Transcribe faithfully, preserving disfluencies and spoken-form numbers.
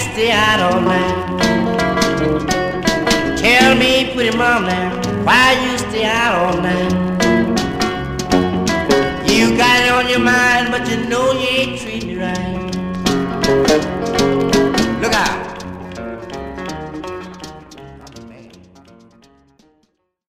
stay out all night? Tell me, pretty mama, why you stay out all night? You got it on your mind, but you know you ain't treating me right. Look out.